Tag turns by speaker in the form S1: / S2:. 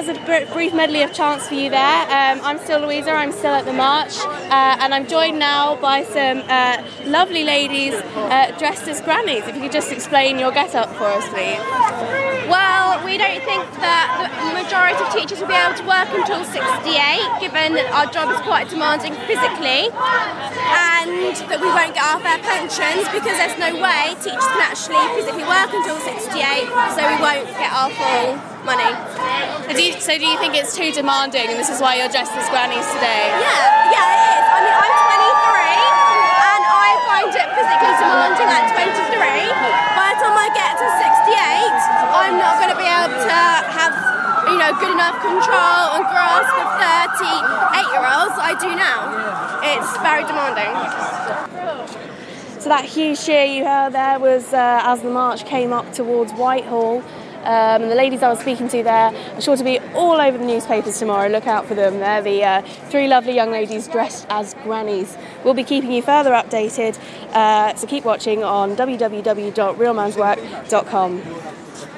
S1: was a brief medley of chants for you there. I'm still Louisa, I'm still at the march, and I'm joined now by some lovely ladies dressed as grannies. If you could just explain your get-up for us, please.
S2: Well, we don't think that the majority of teachers will be able to work until 68, given that our job is quite demanding physically, and that we won't get our fair pensions because there's no way teachers can actually physically work until 68, so we won't get our full money.
S1: So do you think it's too demanding, and this is why you're dressed as grannies today?
S2: Yeah, it is. I mean, I'm 23, and I find it physically demanding at 23. By the time I get to 68, I'm not going to be able to have, good enough control and grasp of 38-year-olds I do now. It's very demanding.
S1: So that huge cheer you heard there was as the march came up towards Whitehall. And the ladies I was speaking to there are sure to be all over the newspapers tomorrow. Look out for them. They're the three lovely young ladies dressed as grannies. We'll be keeping you further updated, so keep watching on www.realmanswork.com.